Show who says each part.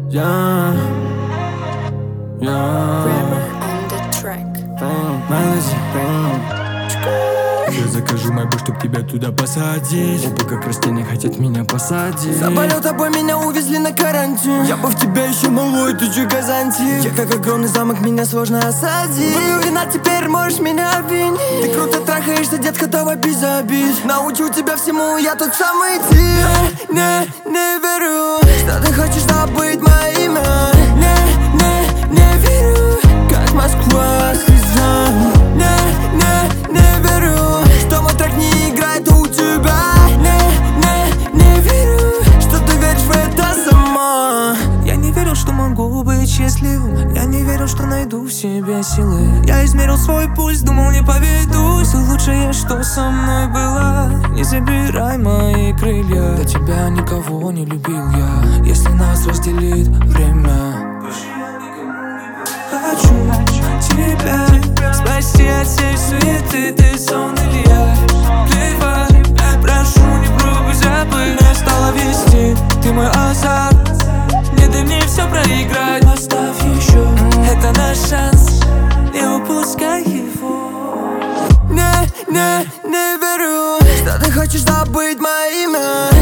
Speaker 1: Yeah.
Speaker 2: Grammar on the track.
Speaker 1: Я закажу мой бой, чтоб тебя туда посадить. Оба как растения хотят меня посадить.
Speaker 3: Заболел тобой, меня увезли на карантин. Я бы в тебя еще малой, ты че газантик. Я как огромный замок, меня сложно осадить. Твою вина, теперь можешь меня обвинить. Ты круто трахаешься, детка, давай без обид. Научу тебя всему, я тот самый тип. Не верю, что ты хочешь забыть мое имя. Не верю, как Москва слезам. Не верю, что мой трек не играет у тебя. Не верю, что ты веришь в это сама.
Speaker 4: Я не верил, что могу быть счастливым. Я не верил, что найду в себе силы. Я измерил свой пульс, думал, не поведусь. Ты лучшее, что со мной было. Не забирай мои крылья. До тебя никого не любил я. Если нас разделит время, хочу тебя спасти от всей суеты. Ты сон или я? Плевать, прошу, не пробуй забыть. Меня стало вести, ты мой азарт. Не дай мне все проиграть. Поставь еще, это наш шанс. Не упускай его.
Speaker 3: Не верю, что ты хочешь забыть мое имя.